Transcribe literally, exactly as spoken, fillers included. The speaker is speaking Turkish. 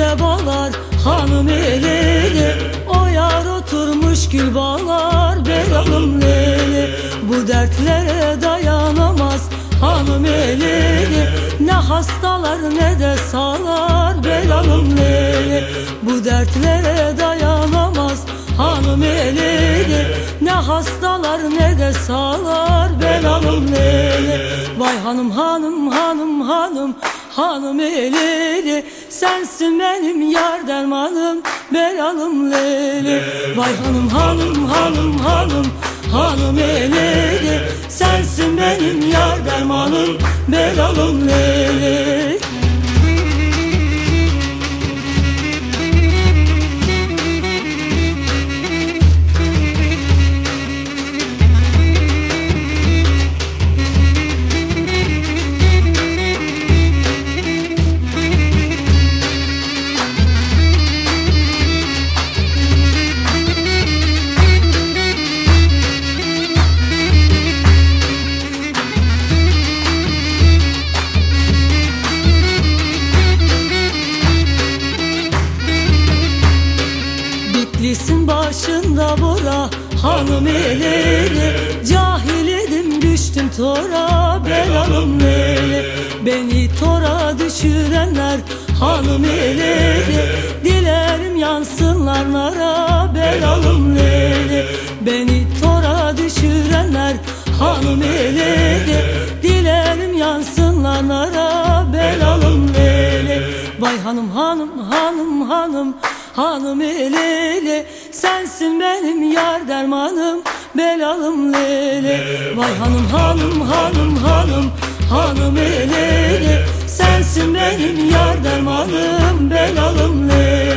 içinde bağlar hanım elini. O yar oturmuş gül bağlar belalım leyli. Bu dertlere dayanamaz hanım elini. Ne hastalar ne de sağlar belalım leyli. Bu dertlere dayanamaz hanım elini. Ne hastalar ne de sağlar belalım leyli. Vay hanım hanım hanım hanım hanım elini. Sensin benim yar dermanım belalım leyli. Vay hanım hanım hanım hanım hanım elini. Sensin benim yar dermanım belalım leyli. Bitlis'in başında bora hanım elini. Cahil idim düştüm tora belalım leyli. Beni tora düşürenler hanım elini. Dilerim yansınlar nara belalım leyli. Beni tora düşürenler hanım elini. Dilerim yansınlar nara belalım leyli. Vay hanım hanım hanım hanım hanım elili. Sensin benim yar dermanım belalım leyli. Vay hanım hanım hanım hanım hanım elili. Sensin benim yar dermanım belalım leyli.